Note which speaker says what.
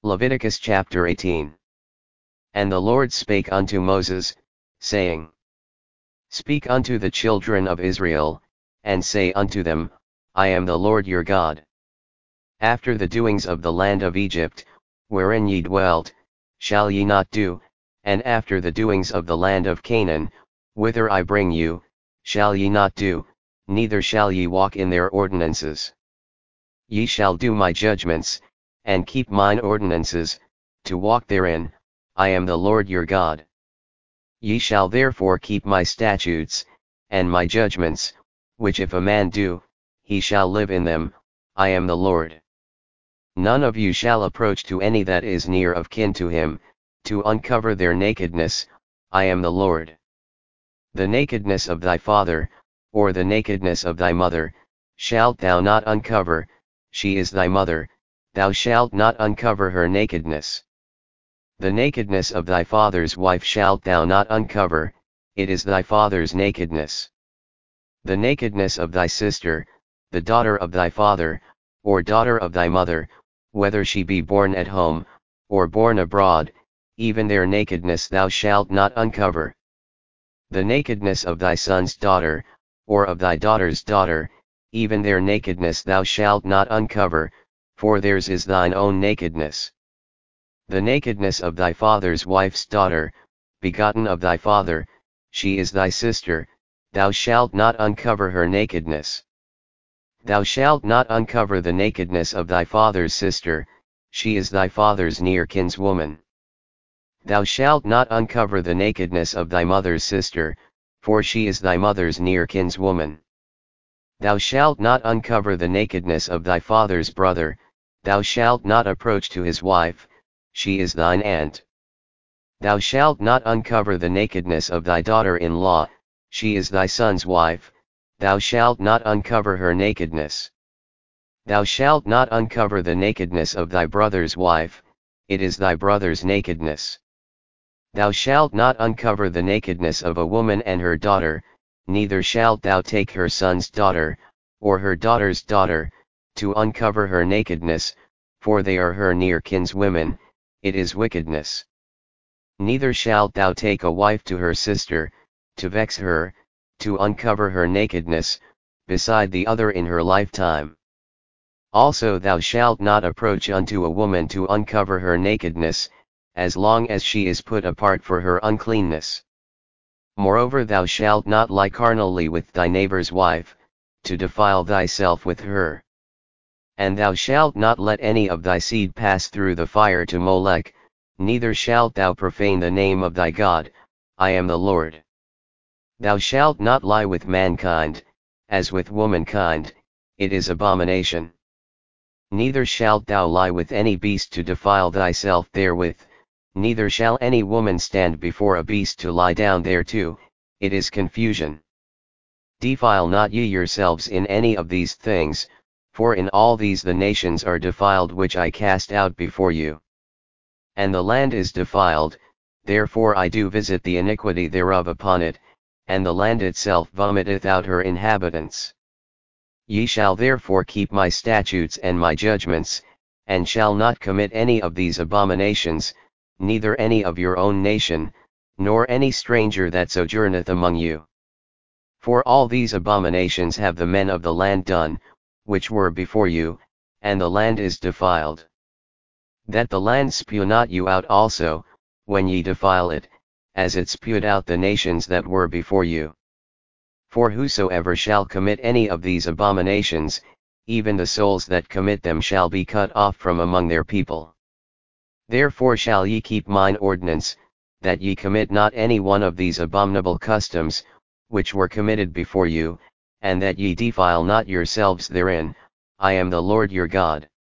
Speaker 1: Leviticus chapter 18. And the Lord spake unto Moses, saying, Speak unto the children of Israel, and say unto them, I am the Lord your God. After the doings of the land of Egypt, wherein ye dwelt, shall ye not do, and after the doings of the land of Canaan, whither I bring you, shall ye not do, neither shall ye walk in their ordinances. Ye shall do my judgments, and keep mine ordinances, to walk therein. I am the Lord your God. Ye shall therefore keep my statutes, and my judgments, which if a man do, he shall live in them. I am the Lord. None of you shall approach to any that is near of kin to him, to uncover their nakedness. I am the Lord. The nakedness of thy father, or the nakedness of thy mother, shalt thou not uncover. She is thy mother, thou shalt not uncover her nakedness. The nakedness of thy father's wife shalt thou not uncover, it is thy father's nakedness. The nakedness of thy sister, the daughter of thy father, or daughter of thy mother, whether she be born at home, or born abroad, even their nakedness thou shalt not uncover. The nakedness of thy son's daughter, or of thy daughter's daughter, even their nakedness thou shalt not uncover, for theirs is thine own nakedness. The nakedness of thy father's wife's daughter, begotten of thy father, she is thy sister, thou shalt not uncover her nakedness. Thou shalt not uncover the nakedness of thy father's sister, she is thy father's near kinswoman. Thou shalt not uncover the nakedness of thy mother's sister, for she is thy mother's near kinswoman. Thou shalt not uncover the nakedness of thy father's brother, thou shalt not approach to his wife, she is thine aunt. Thou shalt not uncover the nakedness of thy daughter-in-law, she is thy son's wife, thou shalt not uncover her nakedness. Thou shalt not uncover the nakedness of thy brother's wife, it is thy brother's nakedness. Thou shalt not uncover the nakedness of a woman and her daughter, neither shalt thou take her son's daughter, or her daughter's daughter, to uncover her nakedness, for they are her near kinswomen, it is wickedness. Neither shalt thou take a wife to her sister, to vex her, to uncover her nakedness, beside the other in her lifetime. Also thou shalt not approach unto a woman to uncover her nakedness, as long as she is put apart for her uncleanness. Moreover thou shalt not lie carnally with thy neighbor's wife, to defile thyself with her. And thou shalt not let any of thy seed pass through the fire to Molech, neither shalt thou profane the name of thy God. I am the Lord. Thou shalt not lie with mankind, as with womankind, it is abomination. Neither shalt thou lie with any beast to defile thyself therewith, neither shall any woman stand before a beast to lie down thereto, it is confusion. Defile not ye yourselves in any of these things, for in all these the nations are defiled which I cast out before you. And the land is defiled, therefore I do visit the iniquity thereof upon it, and the land itself vomiteth out her inhabitants. Ye shall therefore keep my statutes and my judgments, and shall not commit any of these abominations, neither any of your own nation, nor any stranger that sojourneth among you. For all these abominations have the men of the land done, which were before you, and the land is defiled. That the land spew not you out also, when ye defile it, as it spewed out the nations that were before you. For whosoever shall commit any of these abominations, even the souls that commit them shall be cut off from among their people. Therefore shall ye keep mine ordinance, that ye commit not any one of these abominable customs, which were committed before you, and that ye defile not yourselves therein. I am the Lord your God.